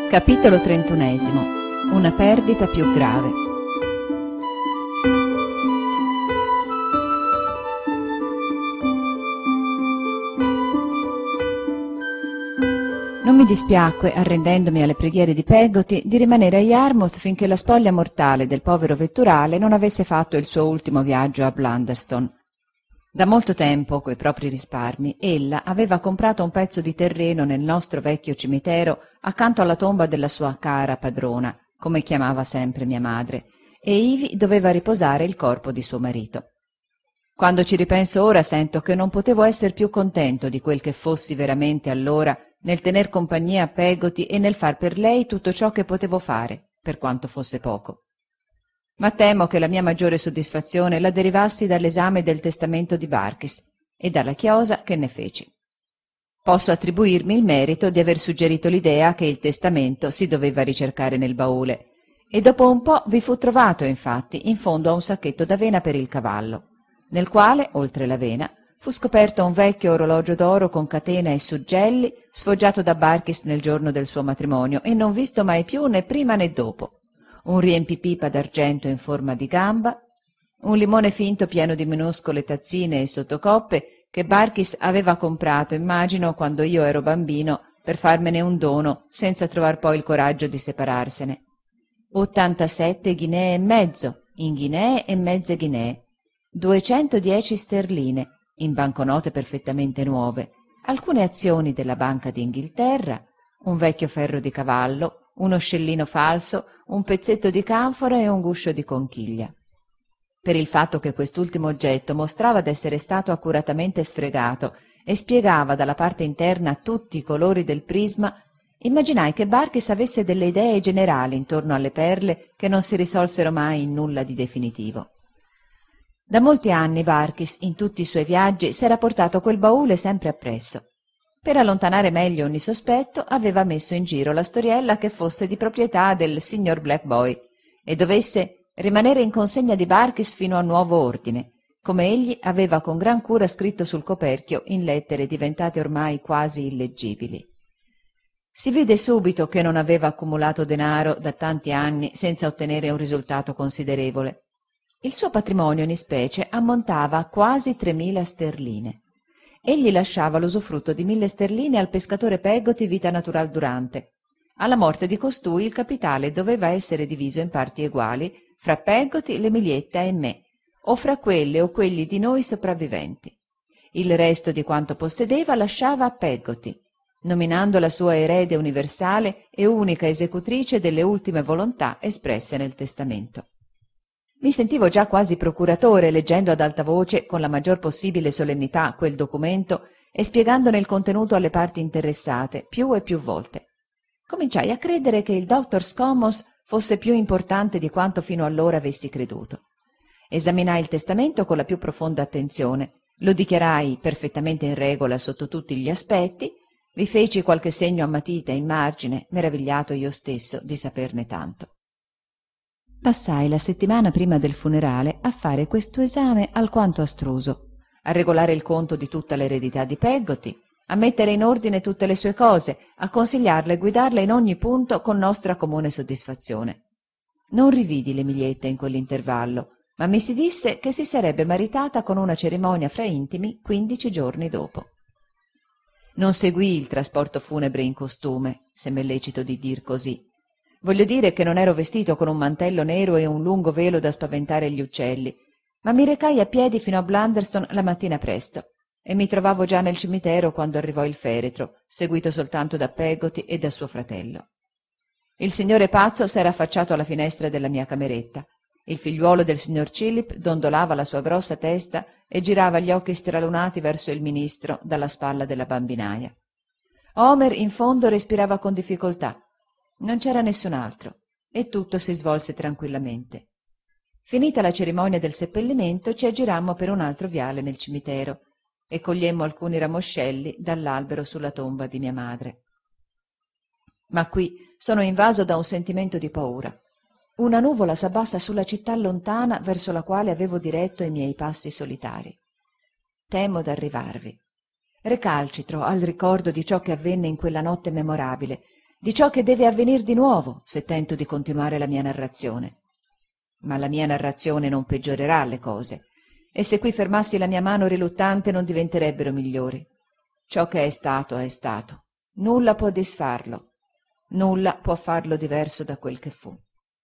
Capitolo 31. Una perdita più grave. Non mi dispiacque, arrendendomi alle preghiere di Peggotty, di rimanere a Yarmouth finché la spoglia mortale del povero vetturale non avesse fatto il suo ultimo viaggio a Blunderstone. Da molto tempo, coi propri risparmi, ella aveva comprato un pezzo di terreno nel nostro vecchio cimitero accanto alla tomba della sua cara padrona, come chiamava sempre mia madre, e ivi doveva riposare il corpo di suo marito. Quando ci ripenso ora sento che non potevo esser più contento di quel che fossi veramente allora nel tener compagnia a Peggotty e nel far per lei tutto ciò che potevo fare, per quanto fosse poco. Ma temo che la mia maggiore soddisfazione la derivassi dall'esame del testamento di Barkis e dalla chiosa che ne feci. Posso attribuirmi il merito di aver suggerito l'idea che il testamento si doveva ricercare nel baule, e dopo un po' vi fu trovato, infatti, in fondo a un sacchetto d'avena per il cavallo, nel quale, oltre l'avena, fu scoperto un vecchio orologio d'oro con catena e suggelli, sfoggiato da Barkis nel giorno del suo matrimonio e non visto mai più né prima né dopo, un riempipipa d'argento in forma di gamba, un limone finto pieno di minuscole tazzine e sottocoppe che Barkis aveva comprato, immagino, quando io ero bambino, per farmene un dono, senza trovar poi il coraggio di separarsene. 87 ghinee e mezzo, in ghinee e mezze ghinee, 210 sterline, in banconote perfettamente nuove, alcune azioni della Banca d'Inghilterra, un vecchio ferro di cavallo, uno scellino falso, un pezzetto di canfora e un guscio di conchiglia. Per il fatto che quest'ultimo oggetto mostrava d'essere stato accuratamente sfregato e spiegava dalla parte interna tutti i colori del prisma, immaginai che Barkis avesse delle idee generali intorno alle perle che non si risolsero mai in nulla di definitivo. Da molti anni Barkis, in tutti i suoi viaggi, s'era portato quel baule sempre appresso. Per allontanare meglio ogni sospetto, aveva messo in giro la storiella che fosse di proprietà del signor Black Boy e dovesse rimanere in consegna di Barkis fino a nuovo ordine, come egli aveva con gran cura scritto sul coperchio in lettere diventate ormai quasi illeggibili. Si vide subito che non aveva accumulato denaro da tanti anni senza ottenere un risultato considerevole. Il suo patrimonio in ispecie ammontava a quasi 3.000 sterline. Egli lasciava l'usufrutto di 1.000 sterline al pescatore Peggotty Vita Natural Durante. Alla morte di costui il capitale doveva essere diviso in parti eguali fra Peggotty, l'Emilietta e me, o fra quelle o quelli di noi sopravviventi. Il resto di quanto possedeva lasciava a Peggotty, nominando la sua erede universale e unica esecutrice delle ultime volontà espresse nel testamento. Mi sentivo già quasi procuratore leggendo ad alta voce, con la maggior possibile solennità, quel documento e spiegandone il contenuto alle parti interessate, più e più volte. Cominciai a credere che il Doctor's Commons fosse più importante di quanto fino allora avessi creduto. Esaminai il testamento con la più profonda attenzione, lo dichiarai perfettamente in regola sotto tutti gli aspetti, vi feci qualche segno a matita in margine, meravigliato io stesso di saperne tanto. Passai la settimana prima del funerale a fare questo esame alquanto astruso, a regolare il conto di tutta l'eredità di Peggotty, a mettere in ordine tutte le sue cose, a consigliarla e guidarla in ogni punto con nostra comune soddisfazione. Non rividi l'Emilietta in quell'intervallo, ma mi si disse che si sarebbe maritata con una cerimonia fra intimi 15 giorni dopo. Non seguii il trasporto funebre in costume, se m'è lecito di dir così. Voglio dire che non ero vestito con un mantello nero e un lungo velo da spaventare gli uccelli, ma mi recai a piedi fino a Blunderstone la mattina presto e mi trovavo già nel cimitero quando arrivò il feretro, seguito soltanto da Peggotty e da suo fratello. Il signore pazzo s'era affacciato alla finestra della mia cameretta. Il figliuolo del signor Chillip dondolava la sua grossa testa e girava gli occhi stralunati verso il ministro dalla spalla della bambinaia. Homer in fondo respirava con difficoltà. Non c'era nessun altro, e tutto si svolse tranquillamente. Finita la cerimonia del seppellimento, ci aggirammo per un altro viale nel cimitero e cogliemmo alcuni ramoscelli dall'albero sulla tomba di mia madre. Ma qui sono invaso da un sentimento di paura. Una nuvola s'abbassa sulla città lontana verso la quale avevo diretto i miei passi solitari. Temo d'arrivarvi. Recalcitro al ricordo di ciò che avvenne in quella notte memorabile di ciò che deve avvenir di nuovo se tento di continuare la mia narrazione. Ma la mia narrazione non peggiorerà le cose, e se qui fermassi la mia mano riluttante non diventerebbero migliori. Ciò che è stato, nulla può disfarlo, nulla può farlo diverso da quel che fu.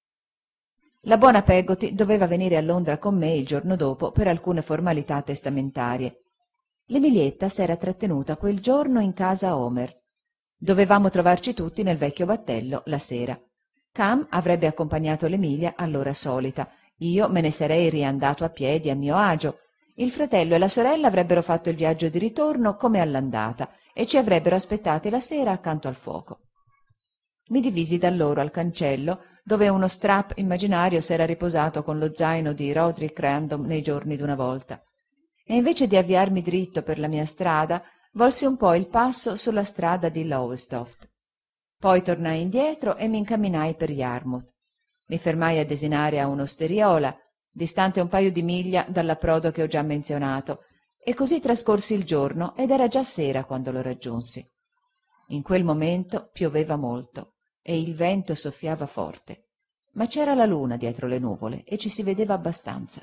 La buona Peggotty doveva venire a Londra con me il giorno dopo per alcune formalità testamentarie. L'Emilietta s'era trattenuta quel giorno in casa Homer. Dovevamo trovarci tutti nel vecchio battello la sera. Cam avrebbe accompagnato l'Emilia all'ora solita, io me ne sarei riandato a piedi a mio agio. Il fratello e la sorella avrebbero fatto il viaggio di ritorno come all'andata e ci avrebbero aspettati la sera accanto al fuoco. Mi divisi da loro al cancello, dove uno strap immaginario s'era riposato con lo zaino di Roderick Random nei giorni d'una volta. E invece di avviarmi dritto per la mia strada, volsi un po' il passo sulla strada di Lowestoft. Poi tornai indietro e mi incamminai per Yarmouth. Mi fermai a desinare a un'osteriola, distante un paio di miglia dall'approdo che ho già menzionato, e così trascorsi il giorno ed era già sera quando lo raggiunsi. In quel momento pioveva molto e il vento soffiava forte, ma c'era la luna dietro le nuvole e ci si vedeva abbastanza.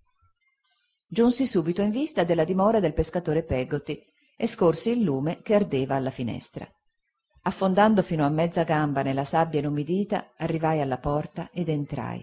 Giunsi subito in vista della dimora del pescatore Peggotty e scorsi il lume che ardeva alla finestra. Affondando fino a mezza gamba nella sabbia inumidita, arrivai alla porta ed entrai.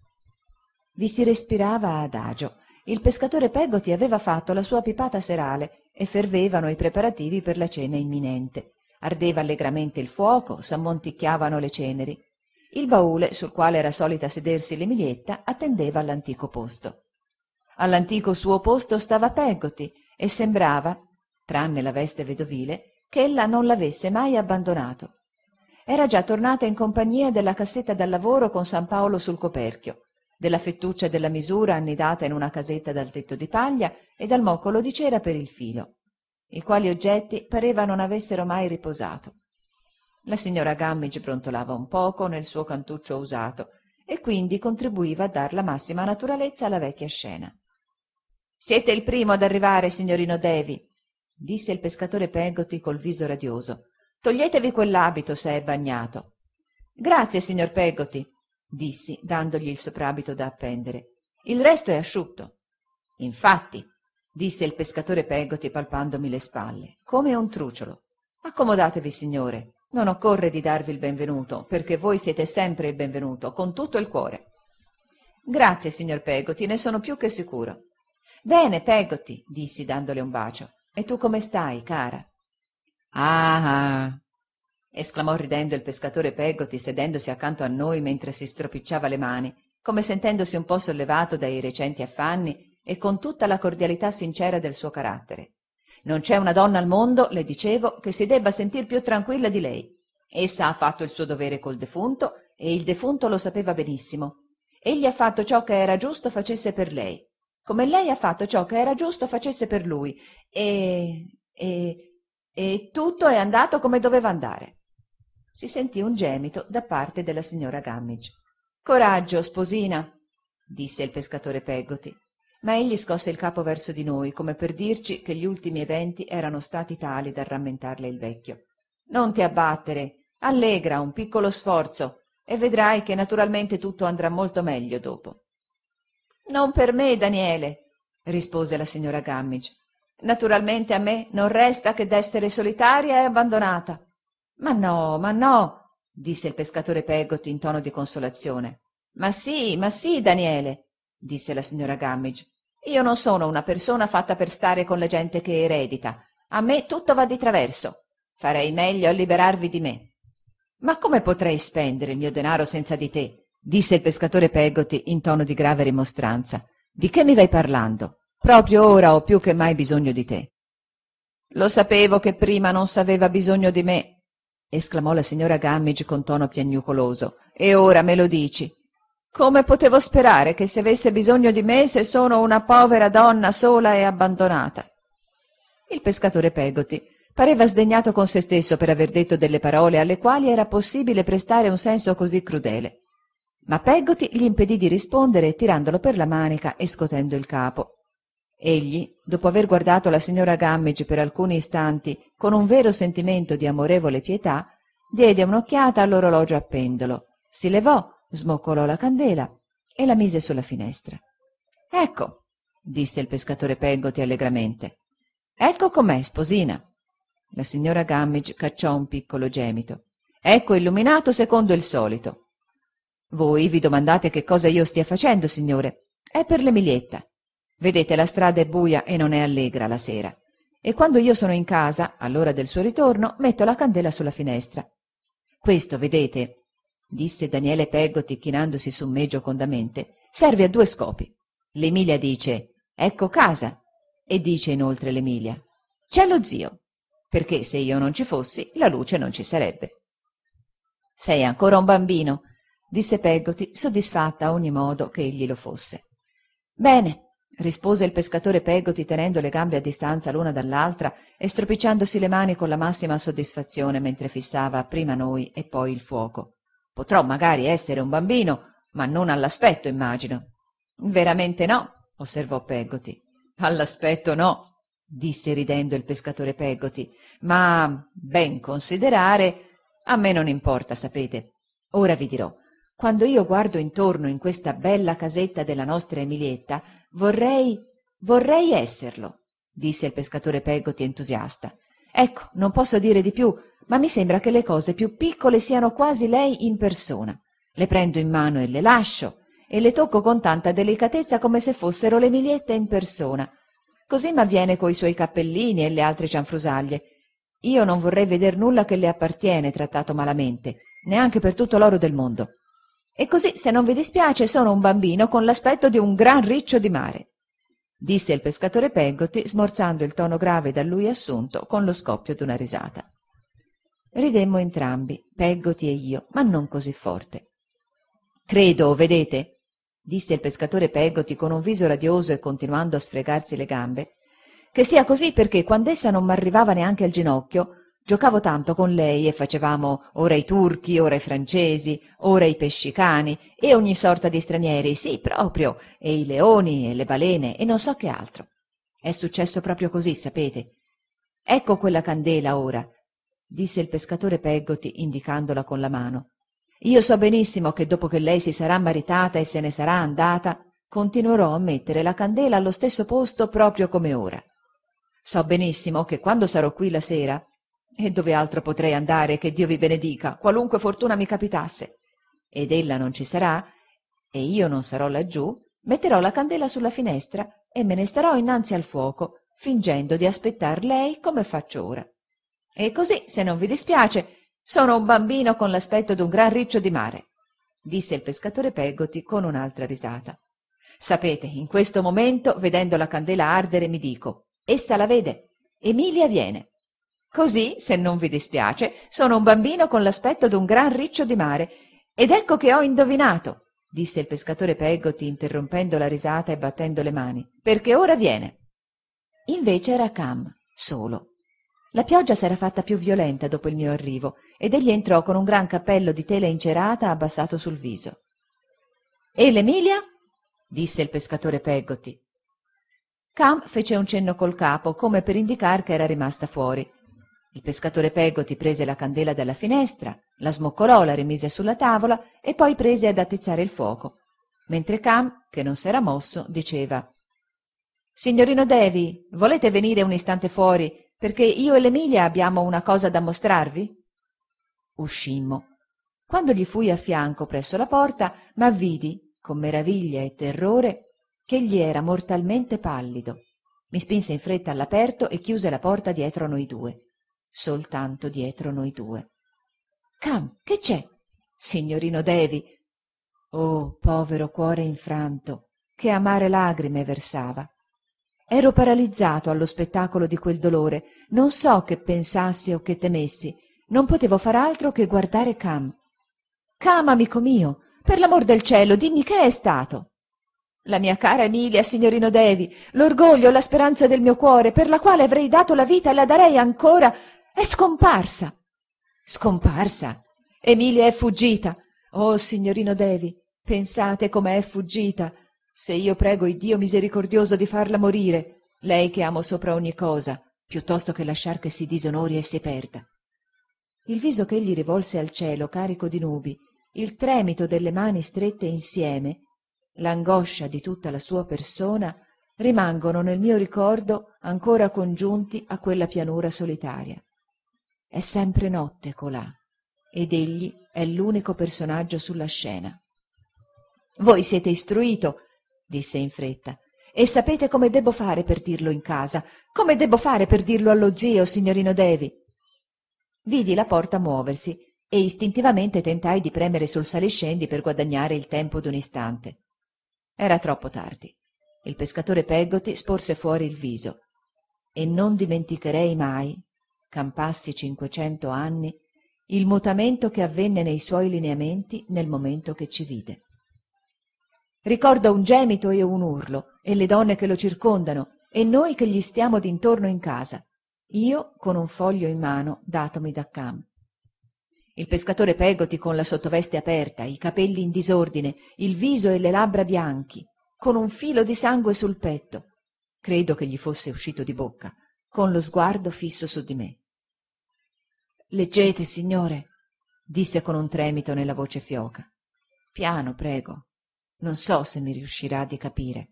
Vi si respirava adagio. Il pescatore Peggotty aveva fatto la sua pipata serale e fervevano i preparativi per la cena imminente. Ardeva allegramente il fuoco, s'ammonticchiavano le ceneri. Il baule, sul quale era solita sedersi l'Emilietta, attendeva all'antico posto. All'antico suo posto stava Peggotty e sembrava, tranne la veste vedovile, che ella non l'avesse mai abbandonato. Era già tornata in compagnia della cassetta da lavoro con San Paolo sul coperchio, della fettuccia della misura annidata in una casetta dal tetto di paglia e dal moccolo di cera per il filo, i quali oggetti pareva non avessero mai riposato. La signora Gummidge brontolava un poco nel suo cantuccio usato e quindi contribuiva a dar la massima naturalezza alla vecchia scena. «Siete il primo ad arrivare, signorino Davy», disse il pescatore Peggotty col viso radioso. «Toglietevi quell'abito se è bagnato». «Grazie, signor Peggotty», dissi, dandogli il soprabito da appendere. «Il resto è asciutto». «Infatti», disse il pescatore Peggotty palpandomi le spalle, come un truciolo. «Accomodatevi, signore. Non occorre di darvi il benvenuto, perché voi siete sempre il benvenuto, con tutto il cuore». «Grazie, signor Peggotty, ne sono più che sicuro». «Bene, Peggotty», dissi dandole un bacio. «E tu come stai, cara?» «Ah!» esclamò ridendo il pescatore Peggotty sedendosi accanto a noi mentre si stropicciava le mani, come sentendosi un po' sollevato dai recenti affanni e con tutta la cordialità sincera del suo carattere. «Non c'è una donna al mondo, le dicevo, che si debba sentir più tranquilla di lei. Essa ha fatto il suo dovere col defunto e il defunto lo sapeva benissimo. Egli ha fatto ciò che era giusto facesse per lei, come lei ha fatto ciò che era giusto facesse per lui, e tutto è andato come doveva andare». Si sentì un gemito da parte della signora Gummidge. «Coraggio, sposina», disse il pescatore Peggotty, ma egli scosse il capo verso di noi, come per dirci che gli ultimi eventi erano stati tali da rammentarle il vecchio. «Non ti abbattere, allegra un piccolo sforzo, e vedrai che naturalmente tutto andrà molto meglio dopo». «Non per me, Daniele», rispose la signora Gummidge. «Naturalmente a me non resta che d'essere solitaria e abbandonata». Ma no», disse il pescatore Peggotty in tono di consolazione. Ma sì, Daniele», disse la signora Gummidge. «Io non sono una persona fatta per stare con la gente che eredita. A me tutto va di traverso. Farei meglio a liberarvi di me». «Ma come potrei spendere il mio denaro senza di te?» disse il pescatore Peggotty in tono di grave rimostranza. «Di che mi vai parlando? Proprio ora ho più che mai bisogno di te». «Lo sapevo che prima non s'aveva bisogno di me», esclamò la signora Gummidge con tono piagnucoloso. «E ora me lo dici? Come potevo sperare che si avesse bisogno di me se sono una povera donna sola e abbandonata?» Il pescatore Peggotty pareva sdegnato con se stesso per aver detto delle parole alle quali era possibile prestare un senso così crudele. Ma Peggotty gli impedì di rispondere tirandolo per la manica e scotendo il capo. Egli, dopo aver guardato la signora Gummidge per alcuni istanti con un vero sentimento di amorevole pietà, diede un'occhiata all'orologio a pendolo, si levò, smoccolò la candela e la mise sulla finestra. «Ecco», disse il pescatore Peggotty allegramente, «ecco com'è, sposina». La signora Gummidge cacciò un piccolo gemito. «Ecco illuminato secondo il solito». «Voi vi domandate che cosa io stia facendo, signore? È per l'Emilietta. Vedete, la strada è buia e non è allegra la sera. E quando io sono in casa, all'ora del suo ritorno, metto la candela sulla finestra. Questo, vedete», disse Daniele Peggotty chinandosi su me giocondamente, «serve a 2 scopi. L'Emilia dice «ecco casa» e dice inoltre l'Emilia «c'è lo zio», perché se io non ci fossi la luce non ci sarebbe». «Sei ancora un bambino», disse Peggotty, soddisfatta a ogni modo che egli lo fosse. «Bene», rispose il pescatore Peggotty tenendo le gambe a distanza l'una dall'altra e stropicciandosi le mani con la massima soddisfazione mentre fissava prima noi e poi il fuoco. «Potrò magari essere un bambino, ma non all'aspetto, immagino». «Veramente no», osservò Peggotty. «All'aspetto no», disse ridendo il pescatore Peggotty, «ma ben considerare, a me non importa, sapete. Ora vi dirò, quando io guardo intorno in questa bella casetta della nostra Emilietta, vorrei esserlo», disse il pescatore Peggotty entusiasta. «Ecco, non posso dire di più, ma mi sembra che le cose più piccole siano quasi lei in persona. Le prendo in mano e le lascio, e le tocco con tanta delicatezza come se fossero l'Emilietta in persona. Così m'avviene coi suoi cappellini e le altre cianfrusaglie. Io non vorrei veder nulla che le appartiene trattato malamente, neanche per tutto l'oro del mondo. E così, se non vi dispiace, sono un bambino con l'aspetto di un gran riccio di mare», disse il pescatore Peggotty, smorzando il tono grave da lui assunto con lo scoppio d'una risata. Ridemmo entrambi, Peggotty e io, ma non così forte. «Credo, vedete», disse il pescatore Peggotty con un viso radioso e continuando a sfregarsi le gambe, «che sia così perché quand'essa non m'arrivava neanche al ginocchio, giocavo tanto con lei e facevamo ora i turchi, ora i francesi, ora i pescicani e ogni sorta di stranieri, sì, proprio, e i leoni e le balene e non so che altro. È successo proprio così, sapete. Ecco quella candela ora», disse il pescatore Peggotty indicandola con la mano. «Io so benissimo che dopo che lei si sarà maritata e se ne sarà andata, continuerò a mettere la candela allo stesso posto proprio come ora. So benissimo che quando sarò qui la sera, e dove altro potrei andare che Dio vi benedica, qualunque fortuna mi capitasse, ed ella non ci sarà, e io non sarò laggiù, metterò la candela sulla finestra e me ne starò innanzi al fuoco, fingendo di aspettar lei come faccio ora. E così, se non vi dispiace, sono un bambino con l'aspetto d'un gran riccio di mare», disse il pescatore Peggotty con un'altra risata. «Sapete, in questo momento, vedendo la candela ardere, mi dico, essa la vede, Emilia viene. Così, se non vi dispiace, sono un bambino con l'aspetto d'un gran riccio di mare, ed ecco che ho indovinato», disse il pescatore Peggotty interrompendo la risata e battendo le mani, «perché ora viene». Invece era Cam, solo. La pioggia s'era fatta più violenta dopo il mio arrivo ed egli entrò con un gran cappello di tela incerata abbassato sul viso. «E l'Emilia?» disse il pescatore Peggotty. Cam fece un cenno col capo come per indicar che era rimasta fuori. Il pescatore Peggotty prese la candela dalla finestra, la smoccolò, la rimise sulla tavola e poi prese ad attizzare il fuoco, mentre Cam, che non s'era mosso, diceva: «Signorino Davy, volete venire un istante fuori, perché io e l'Emilia abbiamo una cosa da mostrarvi?» Uscimmo. Quando gli fui a fianco presso la porta, m'avvidi, con meraviglia e terrore, che egli era mortalmente pallido. Mi spinse in fretta all'aperto e chiuse la porta dietro noi due. Soltanto dietro noi due. «Cam, che c'è?» «Signorino Davy». Oh, povero cuore infranto, che amare lagrime versava. Ero paralizzato allo spettacolo di quel dolore, non so che pensassi o che temessi, non potevo far altro che guardare Cam. «Cam, amico mio, per l'amor del cielo, dimmi che è stato!» «La mia cara Emilia, signorino Davy, l'orgoglio, la speranza del mio cuore, per la quale avrei dato la vita e la darei ancora, è scomparsa!» «Scomparsa? Emilia è fuggita! Oh, signorino Davy, pensate come è fuggita! Se io prego il Dio misericordioso di farla morire, lei che amo sopra ogni cosa, piuttosto che lasciar che si disonori e si perda». il viso che egli rivolse al cielo carico di nubi, il tremito delle mani strette insieme, l'angoscia di tutta la sua persona rimangono nel mio ricordo ancora congiunti a quella pianura solitaria. È sempre notte colà, ed egli è l'unico personaggio sulla scena. «Voi siete istruito», disse in fretta, «e sapete come debbo fare per dirlo in casa, come debbo fare per dirlo allo zio, signorino Devi». Vidi la porta muoversi e istintivamente tentai di premere sul saliscendi per guadagnare il tempo d'un istante. Era troppo tardi. Il pescatore Peggotty sporse fuori il viso, e non dimenticherei mai, campassi 500 anni, il mutamento che avvenne nei suoi lineamenti nel momento che ci vide. Ricordo un gemito e un urlo, e le donne che lo circondano, e noi che gli stiamo d'intorno in casa, io con un foglio in mano datomi da Cam. Il pescatore Peggotty con la sottoveste aperta, i capelli in disordine, il viso e le labbra bianchi, con un filo di sangue sul petto, credo che gli fosse uscito di bocca, con lo sguardo fisso su di me. «Leggete, signore», disse con un tremito nella voce fioca. «Piano, prego. Non so se mi riuscirà di capire».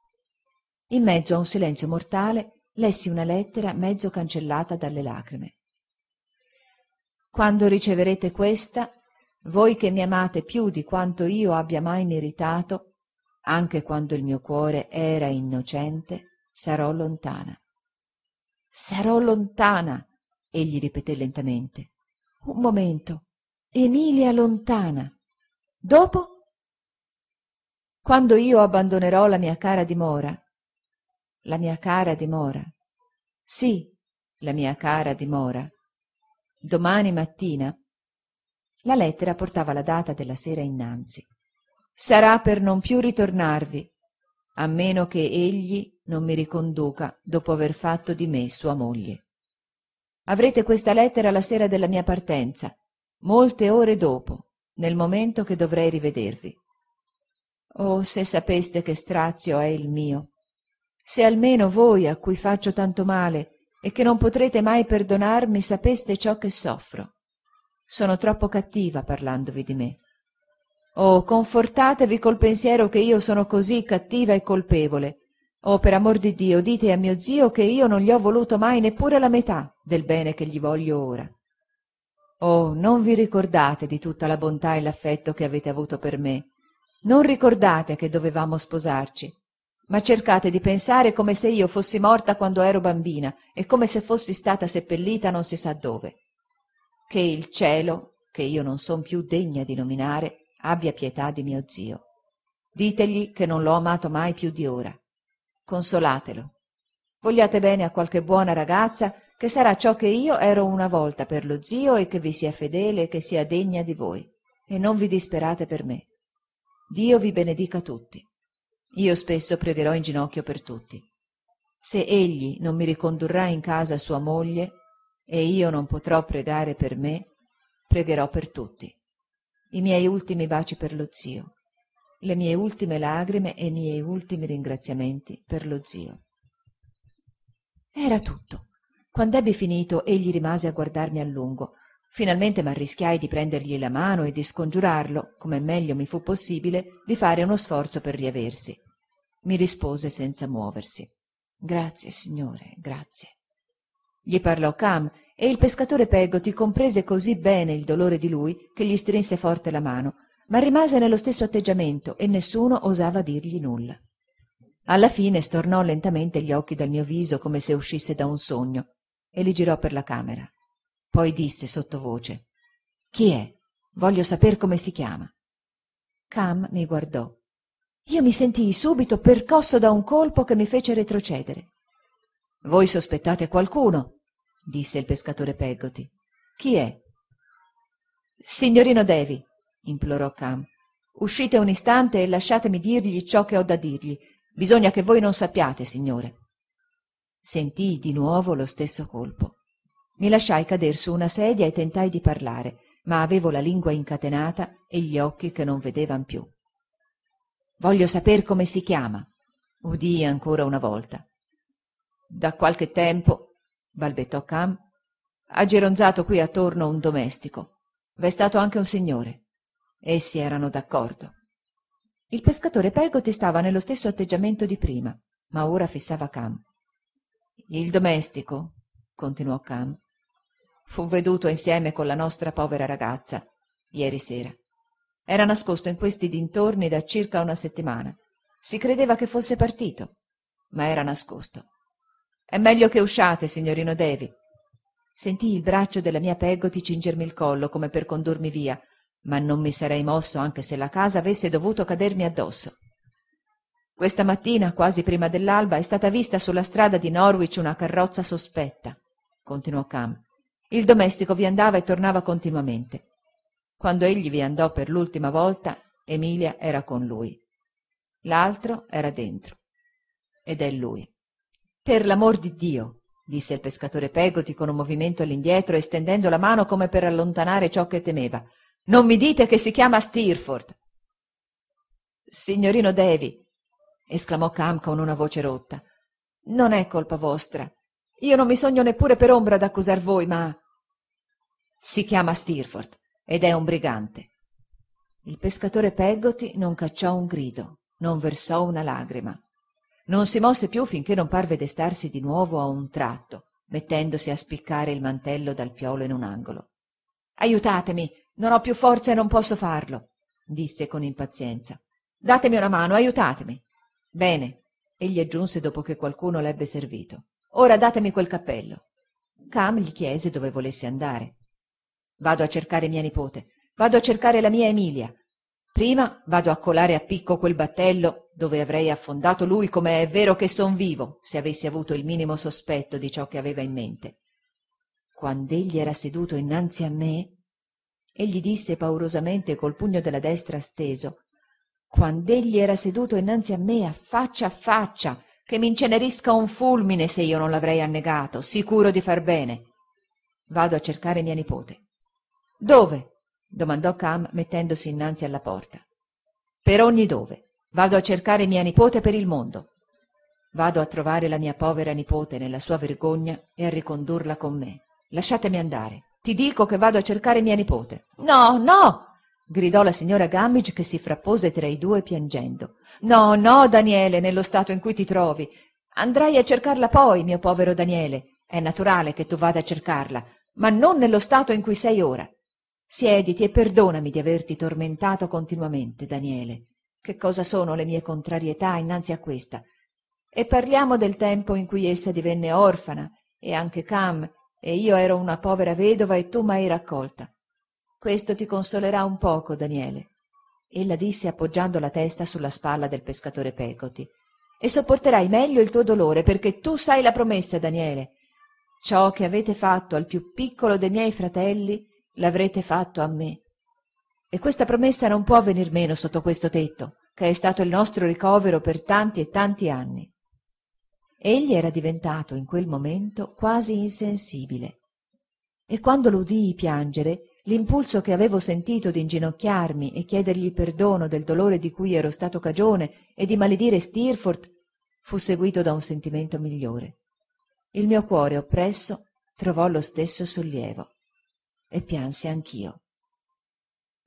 In mezzo a un silenzio mortale lessi una lettera mezzo cancellata dalle lacrime. «Quando riceverete questa, voi che mi amate più di quanto io abbia mai meritato, anche quando il mio cuore era innocente, sarò lontana». «Sarò lontana», egli ripeté lentamente. «Un momento. Emilia lontana. Dopo?» «Quando io abbandonerò la mia cara dimora». «La mia cara dimora». «Sì, la mia cara dimora». «Domani mattina?» La lettera portava la data della sera innanzi. «Sarà per non più ritornarvi, a meno che egli non mi riconduca dopo aver fatto di me sua moglie. Avrete questa lettera la sera della mia partenza, molte ore dopo, nel momento che dovrei rivedervi. Oh, se sapeste che strazio è il mio! Se almeno voi, a cui faccio tanto male e che non potrete mai perdonarmi, sapeste ciò che soffro. Sono troppo cattiva parlandovi di me. Oh, confortatevi col pensiero che io sono così cattiva e colpevole. Oh, per amor di Dio, dite a mio zio che io non gli ho voluto mai neppure la metà del bene che gli voglio ora. Oh, non vi ricordate di tutta la bontà e l'affetto che avete avuto per me. Non ricordate che dovevamo sposarci, ma cercate di pensare come se io fossi morta quando ero bambina e come se fossi stata seppellita non si sa dove. Che il cielo, che io non son più degna di nominare, abbia pietà di mio zio. Ditegli che non l'ho amato mai più di ora. Consolatelo. Vogliate bene a qualche buona ragazza che sarà ciò che io ero una volta per lo zio e che vi sia fedele e che sia degna di voi, e non vi disperate per me. Dio vi benedica tutti. Io spesso pregherò in ginocchio per tutti. Se egli non mi ricondurrà in casa sua moglie e io non potrò pregare per me, pregherò per tutti. I miei ultimi baci per lo zio, le mie ultime lagrime e i miei ultimi ringraziamenti per lo zio». Era tutto. Quando ebbi finito, egli rimase a guardarmi a lungo. Finalmente m'arrischiai di prendergli la mano e di scongiurarlo, come meglio mi fu possibile, di fare uno sforzo per riaversi. Mi rispose senza muoversi. «Grazie, signore, grazie». Gli parlò Cam e il pescatore Peggotty comprese così bene il dolore di lui che gli strinse forte la mano, ma rimase nello stesso atteggiamento e nessuno osava dirgli nulla. Alla fine stornò lentamente gli occhi dal mio viso come se uscisse da un sogno e li girò per la camera. Poi disse sottovoce: «Chi è? Voglio saper come si chiama». Cam mi guardò. Io mi sentii subito percosso da un colpo che mi fece retrocedere. «Voi sospettate qualcuno?» disse il pescatore Peggotty. «Chi è?» «Signorino Davy», implorò Cam, «uscite un istante e lasciatemi dirgli ciò che ho da dirgli. Bisogna che voi non sappiate, signore». Sentii di nuovo lo stesso colpo. Mi lasciai cader su una sedia e tentai di parlare, ma avevo la lingua incatenata e gli occhi che non vedevan più. «Voglio saper come si chiama», udii ancora una volta. «Da qualche tempo», balbettò Cam, Ha gironzato qui attorno un domestico. V'è stato anche un signore. Essi erano d'accordo. Il pescatore Peggotty stava nello stesso atteggiamento di prima, ma ora fissava Cam. Il domestico, continuò Cam, fu veduto insieme con la nostra povera ragazza ieri sera. Era nascosto in questi dintorni da circa una settimana. Si credeva che fosse partito, ma era nascosto. È meglio che usciate, signorino Davy. Sentii il braccio della mia Peggotty cingermi il collo come per condurmi via, ma non mi sarei mosso anche se la casa avesse dovuto cadermi addosso. Questa mattina, quasi prima dell'alba, è stata vista sulla strada di Norwich una carrozza sospetta, continuò Cam. Il domestico vi andava e tornava continuamente. Quando egli vi andò per l'ultima volta, Emilia era con lui. L'altro era dentro. Ed è lui. Per l'amor di Dio, disse il pescatore Peggotty con un movimento all'indietro e stendendo la mano come per allontanare ciò che temeva. Non mi dite che si chiama Steerforth. Signorino Davy, esclamò Cam con una voce rotta, non è colpa vostra. Io non mi sogno neppure per ombra d'accusar voi, ma... Si chiama Steerforth ed è un brigante. Il pescatore Peggotty non cacciò un grido, non versò una lagrima. Non si mosse più finché non parve destarsi di nuovo a un tratto, mettendosi a spiccare il mantello dal piolo in un angolo. Aiutatemi, non ho più forza e non posso farlo, disse con impazienza. Datemi una mano, aiutatemi. Bene, egli aggiunse dopo che qualcuno l'ebbe servito. Ora datemi quel cappello. Cam gli chiese dove volesse andare. Vado a cercare mia nipote, vado a cercare la mia Emilia. Prima vado a colare a picco quel battello dove avrei affondato lui come è vero che son vivo, se avessi avuto il minimo sospetto di ciò che aveva in mente. Quand'egli era seduto innanzi a me, egli disse paurosamente col pugno della destra steso, quand'egli era seduto innanzi a me a faccia, che m'incenerisca un fulmine se io non l'avrei annegato, sicuro di far bene. Vado a cercare mia nipote. Dove? Domandò Cam mettendosi innanzi alla porta. Per ogni dove. Vado a cercare mia nipote per il mondo. Vado a trovare la mia povera nipote nella sua vergogna e a ricondurla con me. Lasciatemi andare. Ti dico che vado a cercare mia nipote. No, no! Gridò la signora Gummidge che si frappose tra i due piangendo. No, no, Daniele, nello stato in cui ti trovi. Andrai a cercarla poi, mio povero Daniele. È naturale che tu vada a cercarla, ma non nello stato in cui sei ora. Siediti e perdonami di averti tormentato continuamente, Daniele. Che cosa sono le mie contrarietà innanzi a questa? E parliamo del tempo in cui essa divenne orfana, e anche Cam, e io ero una povera vedova e tu m'hai raccolta. Questo ti consolerà un poco, Daniele. Ella disse appoggiando la testa sulla spalla del pescatore Peggotty. E sopporterai meglio il tuo dolore, perché tu sai la promessa, Daniele. Ciò che avete fatto al più piccolo dei miei fratelli l'avrete fatto a me. E questa promessa non può venir meno sotto questo tetto, che è stato il nostro ricovero per tanti e tanti anni. Egli era diventato in quel momento quasi insensibile, e quando lo udii piangere, l'impulso che avevo sentito di inginocchiarmi e chiedergli perdono del dolore di cui ero stato cagione e di maledire Steerforth fu seguito da un sentimento migliore. Il mio cuore oppresso trovò lo stesso sollievo e piansi anch'io.